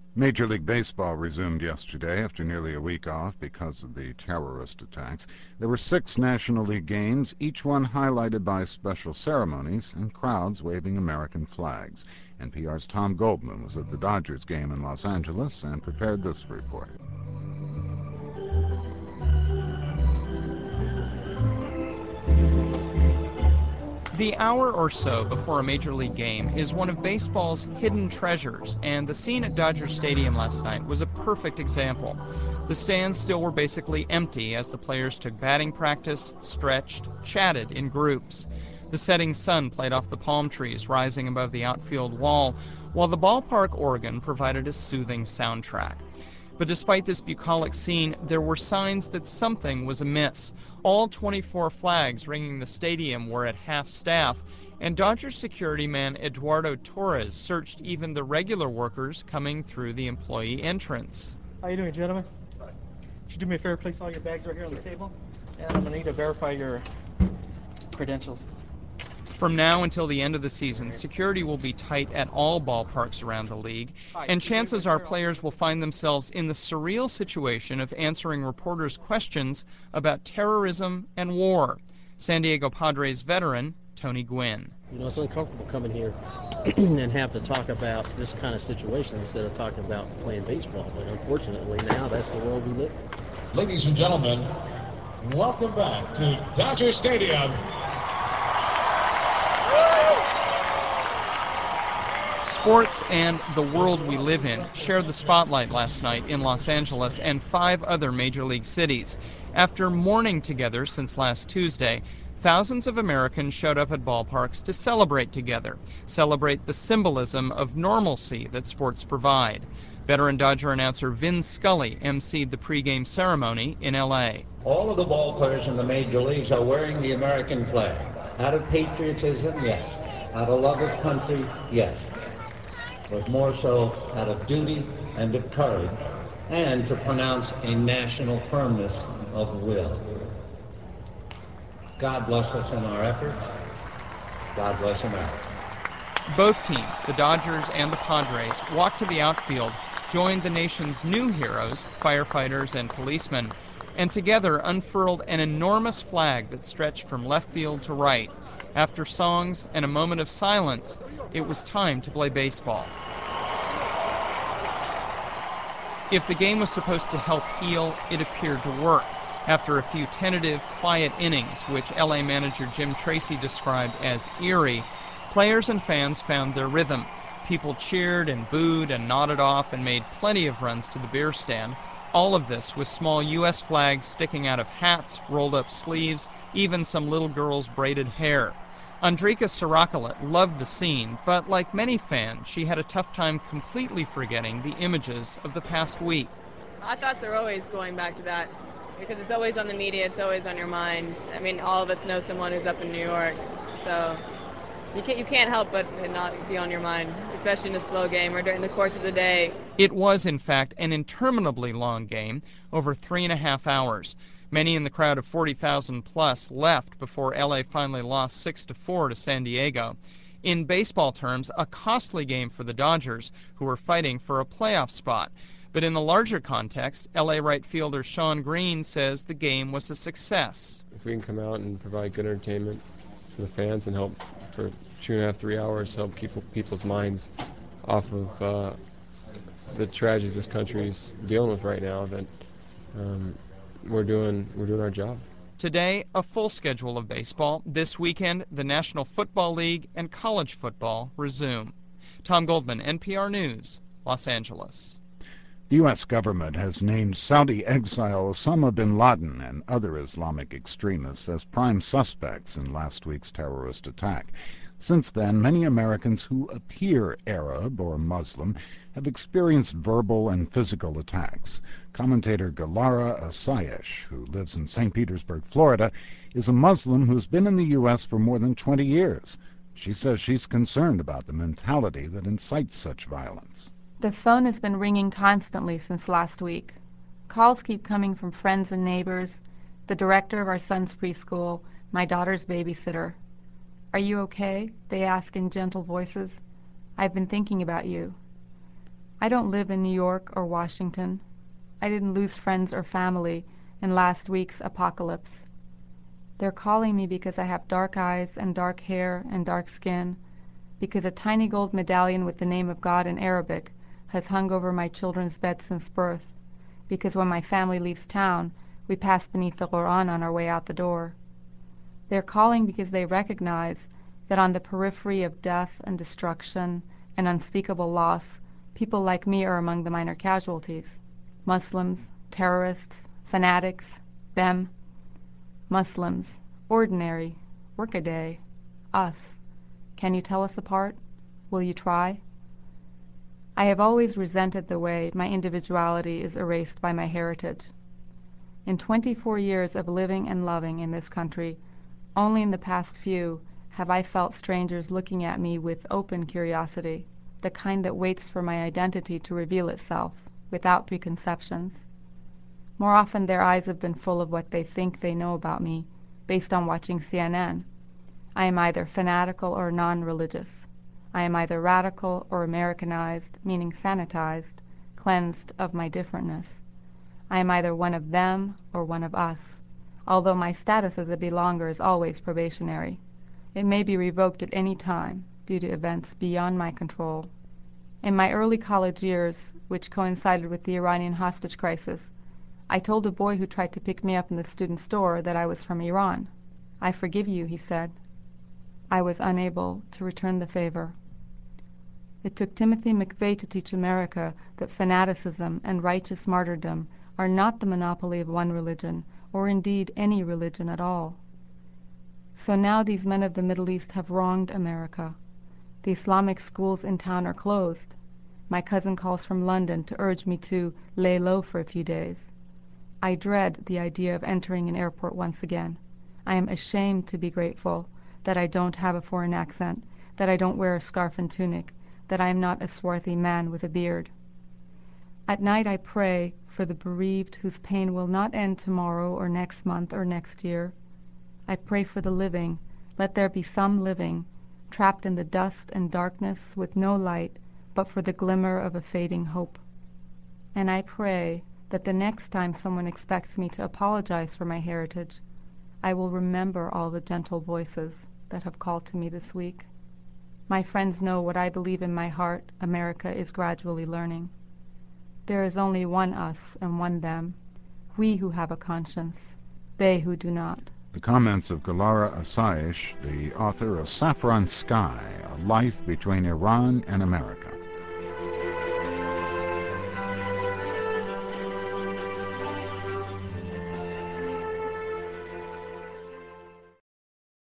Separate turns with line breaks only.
Major League Baseball resumed yesterday after nearly a week off because of the terrorist attacks. There were 6 National League games, each one highlighted by special ceremonies and crowds waving American flags. NPR's Tom Goldman was at the Dodgers game in Los Angeles and prepared this report.
The hour or so before a Major League game is one of baseball's hidden treasures, and the scene at Dodger Stadium last night was a perfect example. The stands still were basically empty as the players took batting practice, stretched, chatted in groups. The setting sun played off the palm trees rising above the outfield wall, while the ballpark organ provided a soothing soundtrack. But despite this bucolic scene, there were signs that something was amiss. All 24 flags ringing the stadium were at half-staff, and Dodgers security man Eduardo Torres searched even the regular workers coming through the employee entrance.
How you doing, gentlemen? Could you do me a favor, place all your bags right here on the table? And I'm going to need to verify your credentials.
From now until the end of the season, security will be tight at all ballparks around the league, and chances are players will find themselves in the surreal situation of answering reporters' questions about terrorism and war. San Diego Padres veteran Tony Gwynn.
You know, it's uncomfortable coming here and have to talk about this kind of situation instead of talking about playing baseball. But unfortunately, now that's the world we live in.
Ladies and gentlemen, welcome back to Dodger Stadium.
Sports and the world we live in shared the spotlight last night in Los Angeles and 5 other major league cities. After mourning together since last Tuesday, thousands of Americans showed up at ballparks to celebrate together, celebrate the symbolism of normalcy that sports provide. Veteran Dodger announcer Vin Scully emceed the pregame ceremony in L.A.
All of the ball players in the major leagues are wearing the American flag. Out of patriotism, yes. Out of love of country, yes. But more so out of duty and of courage, and to pronounce a national firmness of will. God bless us in our efforts. God bless America.
Both teams, the Dodgers and the Padres, walked to the outfield, joined the nation's new heroes, firefighters and policemen, and together unfurled an enormous flag that stretched from left field to right. After songs and a moment of silence, it was time to play baseball. If the game was supposed to help heal, it appeared to work. After a few tentative, quiet innings, which LA manager Jim Tracy described as eerie, players and fans found their rhythm. People cheered and booed and nodded off and made plenty of runs to the beer stand. All of this with small U.S. flags sticking out of hats, rolled up sleeves, even some little girls' braided hair. Andrika Sarakulit loved the scene, but like many fans, she had a tough time completely forgetting the images of the past week.
Our thoughts are always going back to that, because it's always on the media, it's always on your mind. I mean, all of us know someone who's up in New York, so you can't help but not be on your mind, especially in a slow game or during the course of the day.
It was, in fact, an interminably long game, over 3.5 hours. Many in the crowd of 40,000 plus left before LA finally lost 6-4 to San Diego. In baseball terms, a costly game for the Dodgers, who were fighting for a playoff spot. But in the larger context, LA right fielder Shawn Green says the game was a success.
If we can come out and provide good entertainment for the fans and help for 2.5, 3 hours, help keep people's minds off of the tragedies this country's dealing with right now, then we're doing our job.
Today, a full schedule of baseball. This weekend, the National Football League and college football resume. Tom Goldman, NPR News, Los Angeles.
The U.S. government has named Saudi exile Osama bin Laden and other Islamic extremists as prime suspects in last week's terrorist attack. Since then, many Americans who appear Arab or Muslim have experienced verbal and physical attacks. Commentator Galara Asayesh, who lives in St. Petersburg, Florida, is a Muslim who's been in the U.S. for more than 20 years. She says she's concerned about the mentality that incites such violence.
The phone has been ringing constantly since last week. Calls keep coming from friends and neighbors, the director of our son's preschool, my daughter's babysitter. "Are you okay?" they ask in gentle voices. "I've been thinking about you." I don't live in New York or Washington. I didn't lose friends or family in last week's apocalypse. They're calling me because I have dark eyes and dark hair and dark skin, because a tiny gold medallion with the name of God in Arabic has hung over my children's bed since birth, because when my family leaves town, we pass beneath the Quran on our way out the door. They're calling because they recognize that on the periphery of death and destruction and unspeakable loss, people like me are among the minor casualties. Muslims, terrorists, fanatics, them. Muslims, ordinary, workaday, us. Can you tell us apart? Will you try? I have always resented the way my individuality is erased by my heritage. In 24 years of living and loving in this country, only in the past few have I felt strangers looking at me with open curiosity, the kind that waits for my identity to reveal itself, without preconceptions. More often their eyes have been full of what they think they know about me, based on watching CNN. I am either fanatical or non-religious. I am either radical or Americanized, meaning sanitized, cleansed of my differentness. I am either one of them or one of us, although my status as a belonger is always probationary. It may be revoked at any time due to events beyond my control. In my early college years, which coincided with the Iranian hostage crisis, I told a boy who tried to pick me up in the student store that I was from Iran. "I forgive you," he said. I was unable to return the favor. It took Timothy McVeigh to teach America that fanaticism and righteous martyrdom are not the monopoly of one religion, or indeed any religion at all. So now these men of the Middle East have wronged America. The Islamic schools in town are closed. My cousin calls from London to urge me to lay low for a few days. I dread the idea of entering an airport once again. I am ashamed to be grateful that I don't have a foreign accent, that I don't wear a scarf and tunic, that I am not a swarthy man with a beard. At night I pray for the bereaved whose pain will not end tomorrow or next month or next year. I pray for the living. Let there be some living, trapped in the dust and darkness with no light but for the glimmer of a fading hope. And I pray that the next time someone expects me to apologize for my heritage, I will remember all the gentle voices that have called to me this week. My friends know what I believe in my heart America is gradually learning. There is only one us and one them, we who have a conscience, they who do not.
The comments of Galara Asaish, the author of Saffron Sky, A Life Between Iran and America.